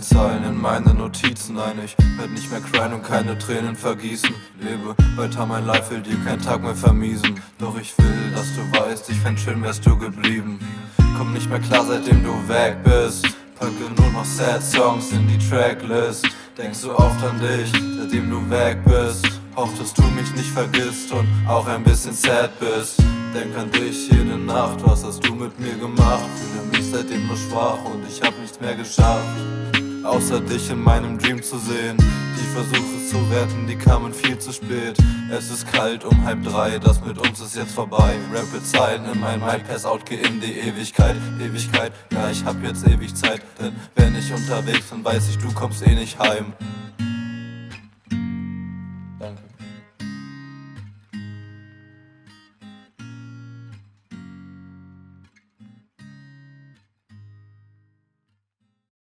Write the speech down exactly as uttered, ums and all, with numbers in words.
Zeilen in meine Notizen ein. Ich werd nicht mehr cryen und keine Tränen vergießen. Lebe weiter mein Life, will dir keinen Tag mehr vermiesen. Doch ich will, dass du weißt, ich fänd schön, wärst du geblieben. Komm nicht mehr klar, seitdem du weg bist. Packe nur noch Sad Songs in die Tracklist. Denk so oft an dich, seitdem du weg bist. Hoff, dass du mich nicht vergisst und auch ein bisschen sad bist. Denk an dich jede Nacht, was hast du mit mir gemacht? Fühle mich seitdem nur schwach und ich hab nichts mehr geschafft, außer dich in meinem Dream zu sehen. Die Versuche zu retten, die kamen viel zu spät. Es ist kalt um halb drei, das mit uns ist jetzt vorbei. Rapid Zeilen in mein Mind, Pass out, geh in die Ewigkeit. Ewigkeit, ja ich hab jetzt ewig Zeit, denn wenn ich unterwegs bin, weiß ich, du kommst eh nicht heim.